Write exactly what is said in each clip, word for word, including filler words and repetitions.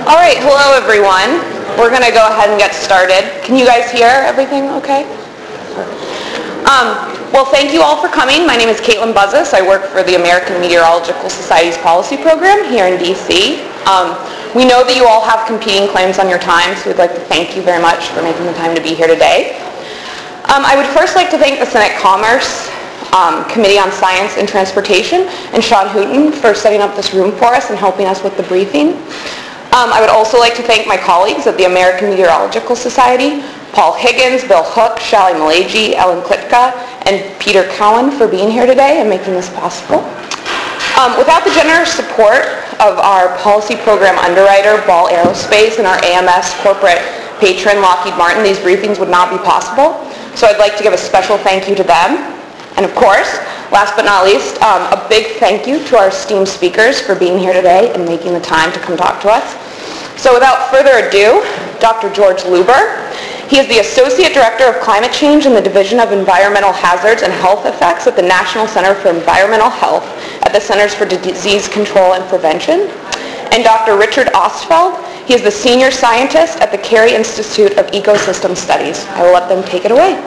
All right, hello everyone. We're going to go ahead and get started. Can you guys hear everything okay? Um, well, thank you all for coming. My name is Caitlin Buzzis. I work for the American Meteorological Society's policy program here in D C. Um, we know that you all have competing claims on your time, so we'd like to thank you very much for making the time to be here today. Um, I would first like to thank the Senate Commerce um, Committee on Science and Transportation and Sean Hooten for setting up this room for us and helping us with the briefing. Um, I would also like to thank my colleagues at the American Meteorological Society, Paul Higgins, Bill Hook, Shally Malagy, Ellen Klitka, and Peter Cowan for being here today and making this possible. Um, without the generous support of our policy program underwriter, Ball Aerospace, and our A M S corporate patron, Lockheed Martin, these briefings would not be possible. So I'd like to give a special thank you to them. And of course, last but not least, um, a big thank you to our esteemed speakers for being here today and making the time to come talk to us. So without further ado, Doctor George Luber. He is the Associate Director of Climate Change in the Division of Environmental Hazards and Health Effects at the National Center for Environmental Health at the Centers for Disease Control and Prevention. And Doctor Richard Ostfeld. He is the Senior Scientist at the Carey Institute of Ecosystem Studies. I will let them take it away.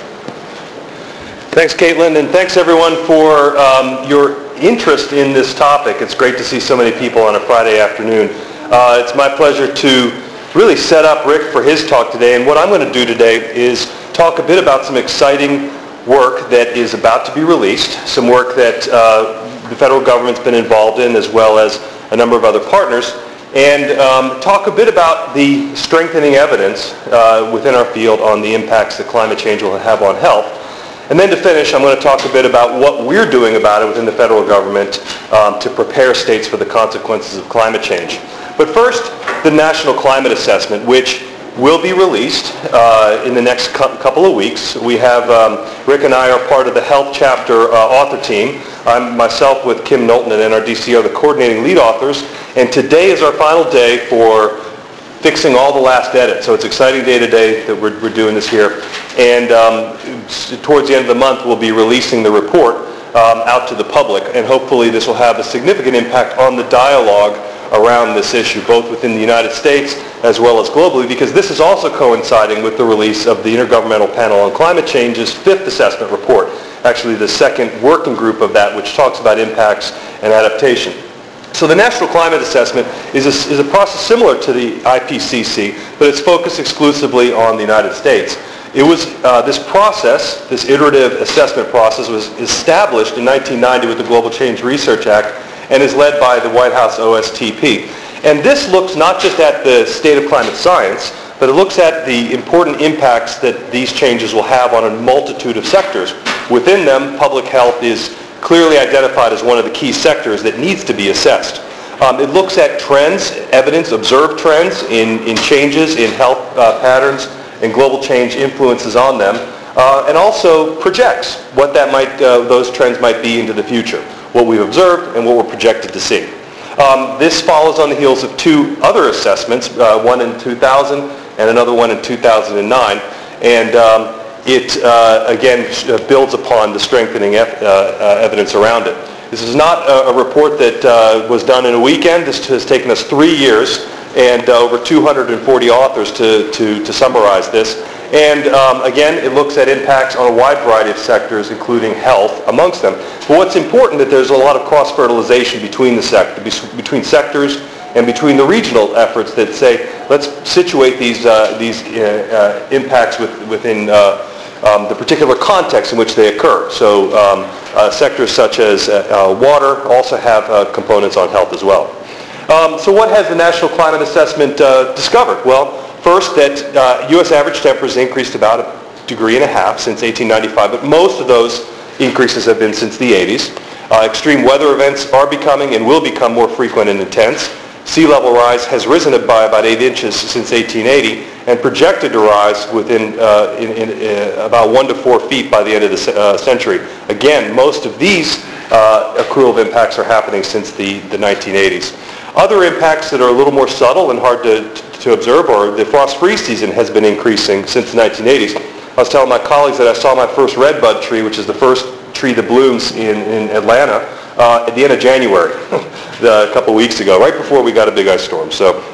Thanks, Caitlin, and thanks everyone for um, your interest in this topic. It's great to see so many people on a Friday afternoon. Uh, it's my pleasure to really set up Rick for his talk today, and what I'm going to do today is talk a bit about some exciting work that is about to be released, some work that uh, the federal government's been involved in, as well as a number of other partners, and um, talk a bit about the strengthening evidence uh, within our field on the impacts that climate change will have on health. And then to finish, I'm going to talk a bit about what we're doing about it within the federal government um, to prepare states for the consequences of climate change. But first, the National Climate Assessment, which will be released uh, in the next cu- couple of weeks. We have, um, Rick and I are part of the Health Chapter uh, author team. I'm myself with Kim Knowlton and N R D C are the coordinating lead authors. And today is our final day for fixing all the last edits. So it's an exciting day today that we're, we're doing this here. And um, towards the end of the month, we'll be releasing the report um, out to the public. And hopefully this will have a significant impact on the dialogue around this issue, both within the United States as well as globally, because this is also coinciding with the release of the Intergovernmental Panel on Climate Change's fifth assessment report, actually the second working group of that, which talks about impacts and adaptation. So the National Climate Assessment is a, is a process similar to the I P C C, but it's focused exclusively on the United States. It was, uh, this process, this iterative assessment process, was established in nineteen ninety with the Global Change Research Act and is led by the White House O S T P. And this looks not just at the state of climate science, but it looks at the important impacts that these changes will have on a multitude of sectors. Within them, public health is clearly identified as one of the key sectors that needs to be assessed. Um, it looks at trends, evidence, observed trends in, in changes in health uh, patterns and global change influences on them, uh, and also projects what that might, uh, those trends might be into the future, what we've observed and what we're projected to see. Um, this follows on the heels of two other assessments, uh, one in two thousand and another one in two thousand nine, and um, it uh, again builds upon the strengthening ev- uh, uh, evidence around it. This is not a, a report that uh, was done in a weekend. This has taken us three years and uh, over two hundred forty authors to, to, to summarize this. And um, again, it looks at impacts on a wide variety of sectors, including health amongst them. But what's important that there's a lot of cross-fertilization between the sect- between sectors and between the regional efforts that say, let's situate these uh, these uh, uh, impacts with, within uh, um, the particular context in which they occur. So um, uh, sectors such as uh, uh, water also have uh, components on health as well. Um, so what has the National Climate Assessment uh, discovered? Well, first, that uh, U S average temperatures increased about a degree and a half since eighteen ninety-five, but most of those increases have been since the eighties. Uh, extreme weather events are becoming and will become more frequent and intense. Sea level rise has risen by about eight inches since eighteen eighty and projected to rise within uh, in, in, uh, about one to four feet by the end of the uh, century. Again, most of these uh, accrual of impacts are happening since the, the nineteen eighties. Other impacts that are a little more subtle and hard to, to observe are the frost-free season has been increasing since the nineteen eighties. I was telling my colleagues that I saw my first redbud tree, which is the first tree that blooms in, in Atlanta, uh, at the end of January, a couple weeks ago, right before we got a big ice storm. So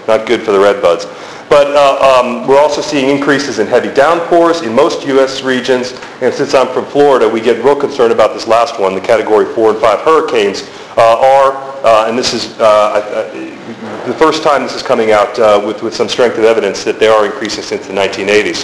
not good for the redbuds. But uh, um, we're also seeing increases in heavy downpours in most U S regions. And since I'm from Florida, we get real concerned about this last one. The Category four and five hurricanes uh, are, uh, and this is uh, uh, the first time this is coming out uh, with, with some strength of evidence that they are increasing since the nineteen eighties.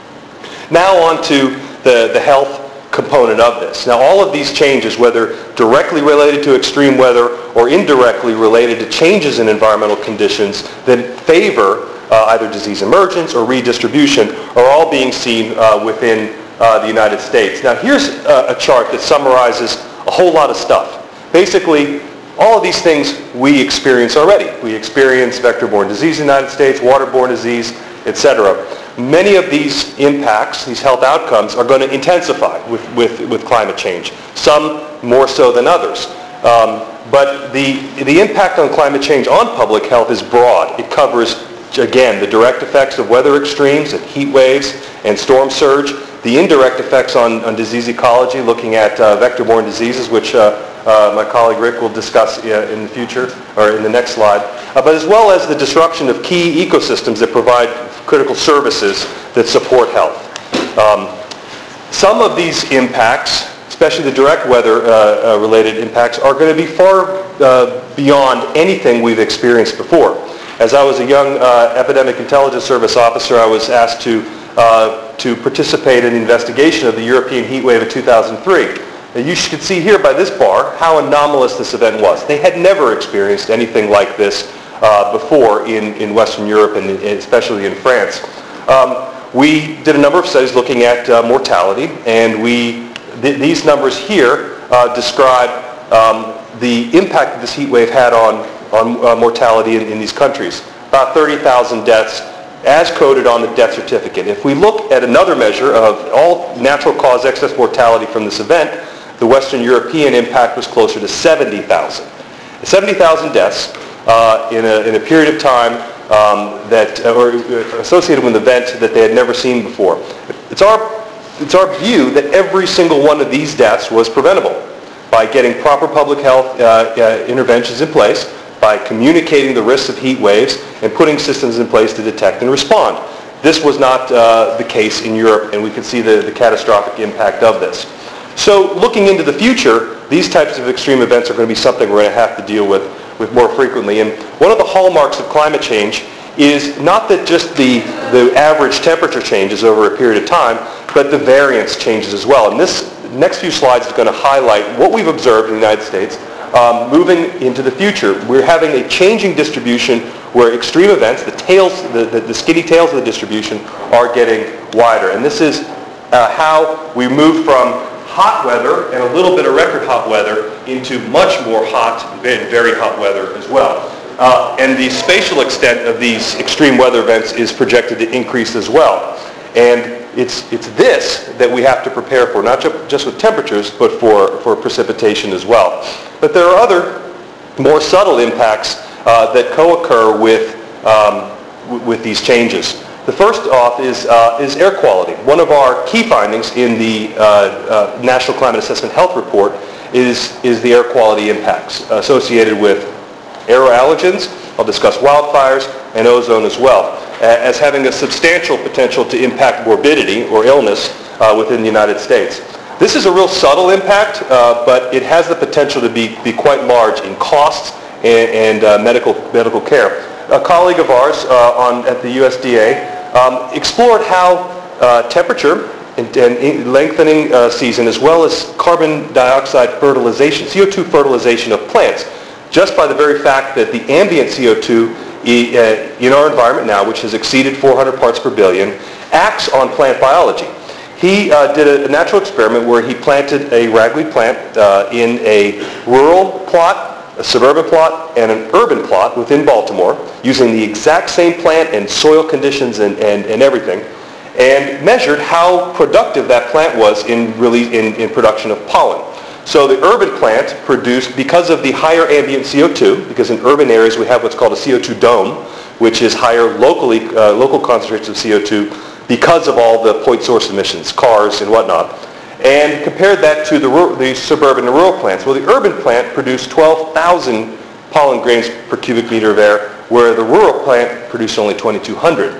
Now on to the, the health component of this. Now all of these changes, whether directly related to extreme weather or indirectly related to changes in environmental conditions that favor Uh, either disease emergence or redistribution, are all being seen uh, within uh, the United States. Now here's a, a chart that summarizes a whole lot of stuff. Basically, all of these things we experience already. We experience vector-borne disease in the United States, waterborne disease, et cetera. Many of these impacts, these health outcomes, are going to intensify with, with, with climate change, some more so than others. Um, but the, the impact on climate change on public health is broad. It covers, again, the direct effects of weather extremes and heat waves and storm surge, the indirect effects on, on disease ecology, looking at uh, vector-borne diseases, which uh, uh, my colleague Rick will discuss uh, in the future, or in the next slide, uh, but as well as the disruption of key ecosystems that provide critical services that support health. Um, some of these impacts, especially the direct weather-related uh, uh, impacts, are going to be far uh, beyond anything we've experienced before. As I was a young uh, epidemic intelligence service officer, I was asked to, uh, to participate in the investigation of the European heat wave of two thousand three. Now, you can see here by this bar how anomalous this event was. They had never experienced anything like this uh, before in, in Western Europe and especially in France. Um, we did a number of studies looking at uh, mortality, and we, th- these numbers here uh, describe um, the impact that this heat wave had on on uh, mortality in, in these countries. About thirty thousand deaths as coded on the death certificate. If we look at another measure of all natural cause excess mortality from this event, the Western European impact was closer to seventy thousand. seventy thousand deaths uh, in, a, in a period of time um, that, uh, or associated with an event that they had never seen before. It's our, it's our view that every single one of these deaths was preventable by getting proper public health uh, uh, interventions in place, by communicating the risks of heat waves and putting systems in place to detect and respond. This was not uh, the case in Europe, and we can see the, the catastrophic impact of this. So looking into the future, these types of extreme events are going to be something we're going to have to deal with, with more frequently. And one of the hallmarks of climate change is not that just the, the average temperature changes over a period of time, but the variance changes as well. And this next few slides is going to highlight what we've observed in the United States Um, moving into the future. We're having a changing distribution where extreme events, the tails, the, the, the skinny tails of the distribution, are getting wider. And this is uh, how we move from hot weather and a little bit of record hot weather into much more hot and very hot weather as well. Uh, and the spatial extent of these extreme weather events is projected to increase as well. And it's, it's this that we have to prepare for, not ju- just with temperatures, but for, for precipitation as well. But there are other more subtle impacts uh, that co-occur with, um, w- with these changes. The first off is, uh, is air quality. One of our key findings in the uh, uh, National Climate Assessment Health Report is, is the air quality impacts associated with aeroallergens. I'll discuss wildfires and ozone as well, as having a substantial potential to impact morbidity or illness uh, within the United States. This is a real subtle impact, uh, but it has the potential to be, be quite large in costs and, and uh, medical, medical care. A colleague of ours uh, on, at the U S D A um, explored how uh, temperature and, and lengthening uh, season, as well as carbon dioxide fertilization, C O two fertilization of plants, just by the very fact that the ambient C O two in our environment now, which has exceeded four hundred parts per billion, acts on plant biology. He uh, did a, a natural experiment where he planted a ragweed plant uh, in a rural plot, a suburban plot, and an urban plot within Baltimore, using the exact same plant and soil conditions and, and, and everything, and measured how productive that plant was in, really, in, in production of pollen. So the urban plant produced, because of the higher ambient C O two, because in urban areas we have what's called a C O two dome, which is higher locally, uh, local concentrations of C O two because of all the point source emissions, cars and whatnot, and compared that to the, the suburban and rural plants. Well, the urban plant produced twelve thousand pollen grains per cubic meter of air, where the rural plant produced only twenty-two hundred.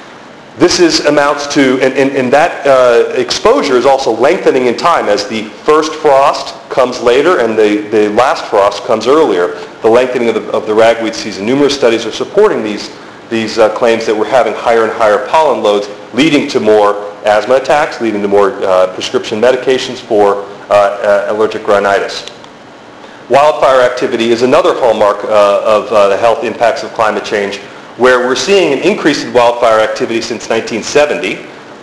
This is amounts to, and, and, and that uh, exposure is also lengthening in time as the first frost comes later and the, the last frost comes earlier, the lengthening of the, of the ragweed season. Numerous studies are supporting these, these uh, claims that we're having higher and higher pollen loads, leading to more asthma attacks, leading to more uh, prescription medications for uh, uh, allergic rhinitis. Wildfire activity is another hallmark uh, of uh, the health impacts of climate change, where we're seeing an increase in wildfire activity since nineteen seventy,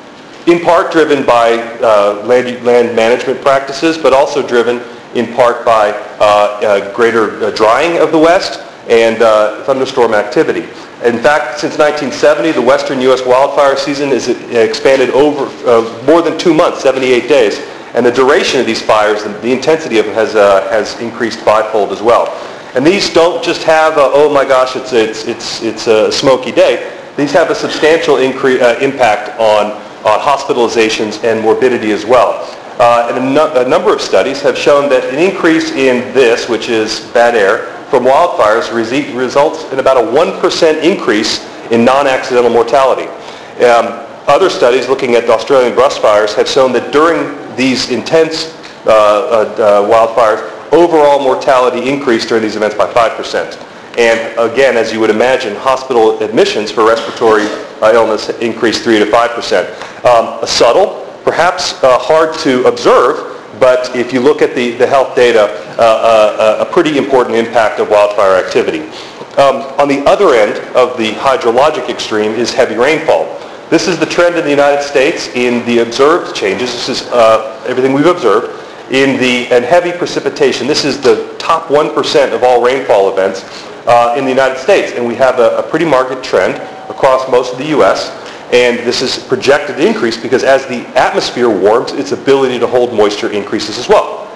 in part driven by uh, land, land management practices, but also driven in part by uh, uh, greater uh, drying of the West and uh, thunderstorm activity. In fact, since nineteen seventy, the western U S wildfire season is expanded over uh, more than two months, seventy-eight days, and the duration of these fires, the, the intensity of it has, uh, has increased fivefold as well. And these don't just have, a, oh my gosh, it's, it's, it's, it's a smoky day. These have a substantial incre- uh, impact on, on hospitalizations and morbidity as well. Uh, and a, no- a number of studies have shown that an increase in this, which is bad air, from wildfires re- results in about a one percent increase in non-accidental mortality. Um, other studies looking at the Australian brush fires have shown that during these intense uh, uh, uh, wildfires, overall mortality increased during these events by five percent. And again, as you would imagine, hospital admissions for respiratory uh, illness increased three to five percent. Um, a subtle, perhaps uh, hard to observe, but if you look at the, the health data, uh, uh, a pretty important impact of wildfire activity. Um, on the other end of the hydrologic extreme is heavy rainfall. This is the trend in the United States in the observed changes. This is uh, everything we've observed. In the, and heavy precipitation, this is the top one percent of all rainfall events uh, in the United States. And we have a, a pretty marked trend across most of the U S. And this is projected to increase because as the atmosphere warms, its ability to hold moisture increases as well.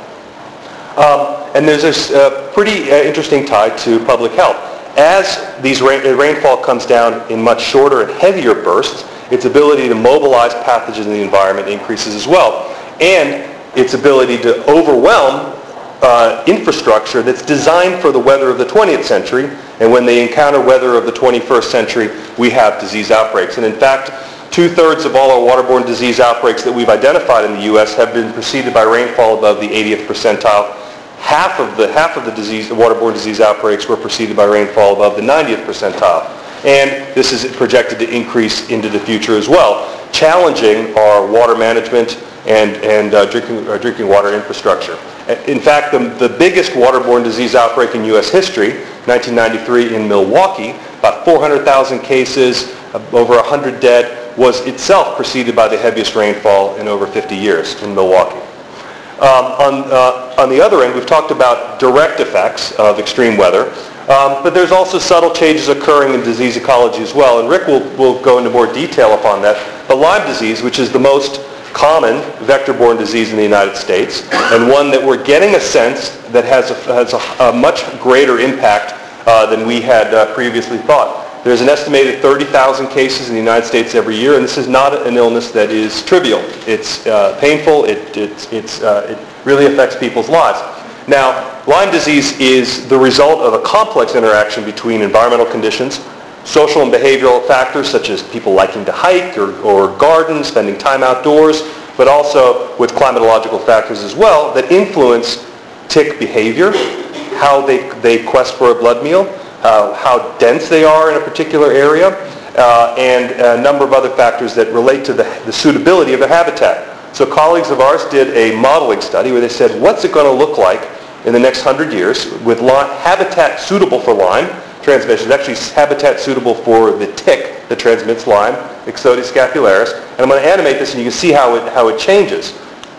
Um, and there's this uh, pretty uh, interesting tie to public health. As these rain, uh, rainfall comes down in much shorter and heavier bursts, its ability to mobilize pathogens in the environment increases as well. And its ability to overwhelm uh, infrastructure that's designed for the weather of the twentieth century, and when they encounter weather of the twenty-first century, we have disease outbreaks. And in fact, two-thirds of all our waterborne disease outbreaks that we've identified in the U S have been preceded by rainfall above the eightieth percentile. Half of the, half of the disease, the waterborne disease outbreaks were preceded by rainfall above the ninetieth percentile. And this is projected to increase into the future as well, challenging our water management and, and uh, drinking, uh, drinking water infrastructure. In fact, the, the biggest waterborne disease outbreak in U S history, nineteen ninety-three in Milwaukee, about four hundred thousand cases, over one hundred dead, was itself preceded by the heaviest rainfall in over fifty years in Milwaukee. Um, on, uh, on the other end, we've talked about direct effects of extreme weather, um, but there's also subtle changes occurring in disease ecology as well, and Rick will, will go into more detail upon that. But Lyme disease, which is the most common vector-borne disease in the United States, and one that we're getting a sense that has a, has a, a much greater impact uh, than we had uh, previously thought. There's an estimated thirty thousand cases in the United States every year, and this is not an illness that is trivial. It's uh, painful. It, it, it's, uh, it really affects people's lives. Now, Lyme disease is the result of a complex interaction between environmental conditions, social and behavioral factors such as people liking to hike or, or garden, spending time outdoors, but also with climatological factors as well that influence tick behavior, how they, they quest for a blood meal, Uh, how dense they are in a particular area, uh, and a number of other factors that relate to the, the suitability of a habitat. So colleagues of ours did a modeling study where they said, what's it going to look like in the next hundred years with Lyme, habitat suitable for Lyme transmission, actually habitat suitable for the tick that transmits Lyme, Ixodes scapularis. And I'm going to animate this and you can see how it, how it changes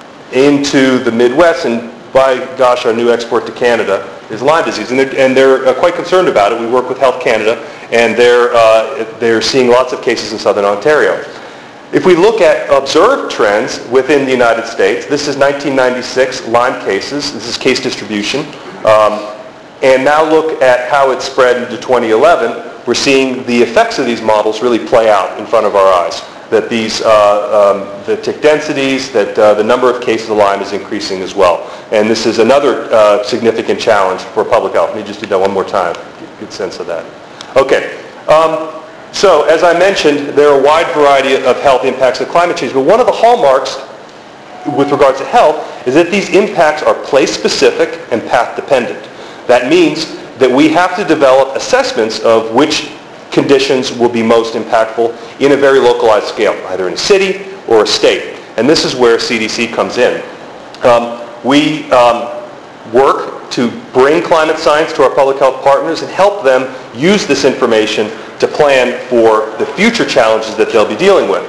into the Midwest, and by gosh, our new export to Canada is Lyme disease, and they're, and they're uh, quite concerned about it. We work with Health Canada, and they're, uh, they're seeing lots of cases in southern Ontario. If we look at observed trends within the United States, this is nineteen ninety-six Lyme cases. This is case distribution. Um, and now look at how it spread into twenty eleven. We're seeing the effects of these models really play out in front of our eyes. That these, uh, um, the tick densities, that uh, the number of cases of Lyme is increasing as well. And this is another uh, significant challenge for public health. Let me just do that one more time, get a good sense of that. Okay. Um, so, as I mentioned, there are a wide variety of health impacts of climate change, but one of the hallmarks with regards to health is that these impacts are place-specific and path-dependent. That means that we have to develop assessments of which conditions will be most impactful in a very localized scale, either in a city or a state. And this is where C D C comes in. Um, we um, work to bring climate science to our public health partners and help them use this information to plan for the future challenges that they'll be dealing with.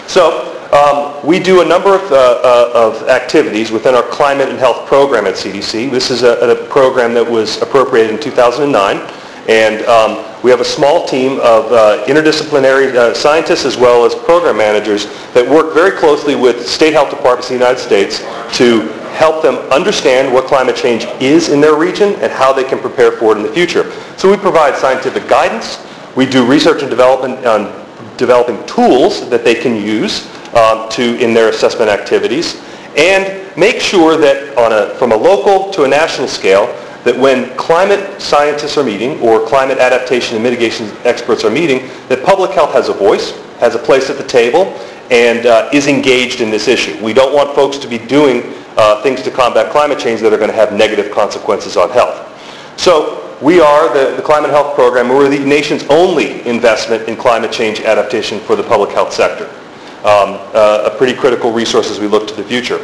So um, we do a number of, uh, uh, of activities within our climate and health program at C D C. This is a, a program that was appropriated in two thousand nine, and um, we have a small team of uh, interdisciplinary uh, scientists as well as program managers that work very closely with state health departments in the United States to help them understand what climate change is in their region and how they can prepare for it in the future. So we provide scientific guidance. We do research and development on developing tools that they can use um, to in their assessment activities, and make sure that on a, from a local to a national scale, that when climate scientists are meeting or climate adaptation and mitigation experts are meeting, that public health has a voice, has a place at the table, and uh, is engaged in this issue. We don't want folks to be doing uh, things to combat climate change that are going to have negative consequences on health. So we are the, the Climate Health Program. We're the nation's only investment in climate change adaptation for the public health sector. Um, uh, a pretty critical resource as we look to the future.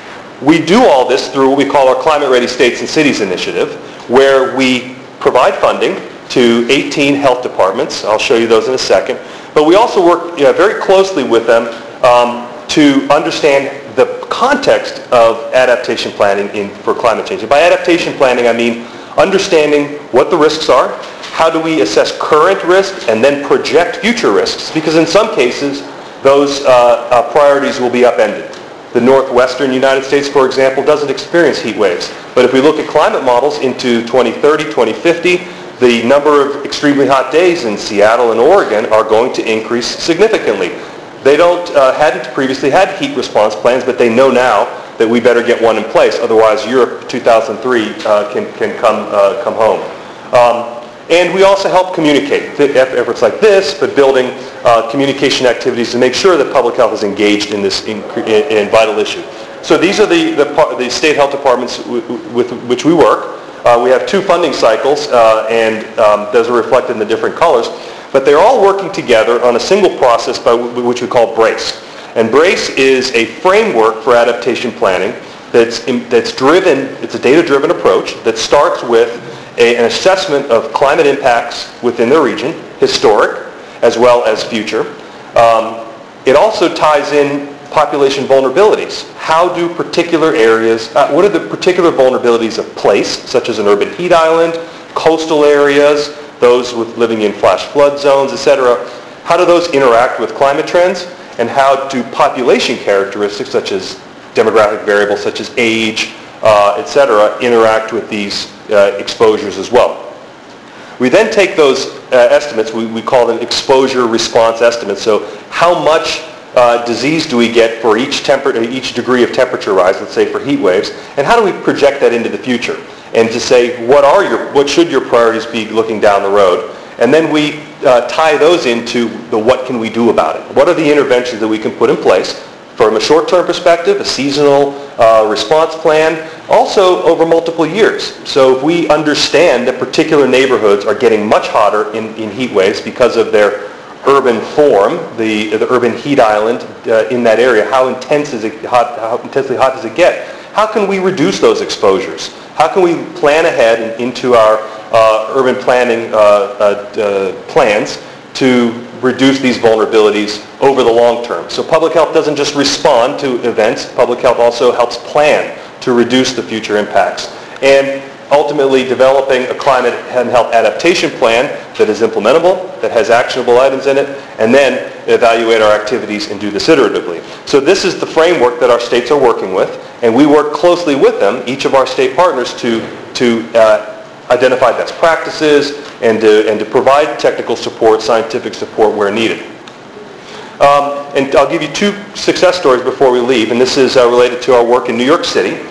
We do all this through what we call our Climate Ready States and Cities initiative, where we provide funding to eighteen health departments. I'll show you those in a second. But we also work you know, very closely with them um, to understand the context of adaptation planning in, for climate change. And by adaptation planning, I mean understanding what the risks are, how do we assess current risks, and then project future risks, because in some cases, those uh, uh, priorities will be upended. The northwestern United States, for example, doesn't experience heat waves. But if we look at climate models into twenty thirty, twenty fifty, the number of extremely hot days in Seattle and Oregon are going to increase significantly. They don't, uh, hadn't previously had heat response plans, but they know now that we better get one in place. Otherwise, Europe two thousand three uh, can, can come, uh, come home. Um, and we also help communicate efforts like this, but building uh, communication activities to make sure that public health is engaged in this in, in, in vital issue. So these are the, the, the state health departments w with which we work. Uh, we have two funding cycles, uh, and um, those are reflected in the different colors. But they're all working together on a single process by w which we call BRACE. And BRACE is a framework for adaptation planning that's, in, that's driven, it's a data-driven approach that starts with a, an assessment of climate impacts within the region, historic as well as future. Um, it also ties in population vulnerabilities. How do particular areas, uh, what are the particular vulnerabilities of place, such as an urban heat island, coastal areas, those with living in flash flood zones, et cetera. How do those interact with climate trends? And how do population characteristics, such as demographic variables such as age, uh, et cetera, interact with these uh, exposures as well? We then take those uh, estimates, we, we call them exposure response estimates. So how much uh, disease do we get for each, temper each degree of temperature rise, let's say for heat waves, and how do we project that into the future? And to say, what are your, what should your priorities be looking down the road? And then we uh, tie those into the what can we do about it? What are the interventions that we can put in place from a short-term perspective, a seasonal uh, response plan, also over multiple years. So if we understand that particular neighborhoods are getting much hotter in, in heat waves because of their urban form, the, the urban heat island uh, in that area, how intense is it hot, how intensely hot does it get? How can we reduce those exposures? How can we plan ahead and into our uh, urban planning uh, uh, uh, plans to reduce these vulnerabilities over the long term? So public health doesn't just respond to events. Public health also helps plan to reduce the future impacts. And ultimately developing a climate and health adaptation plan that is implementable, that has actionable items in it, and then evaluate our activities and do this iteratively. So this is the framework that our states are working with, and we work closely with them, each of our state partners, to, to uh, identify best practices and to, and to provide technical support, scientific support where needed. Um, and I'll give you two success stories before we leave, and this is uh, related to our work in New York City.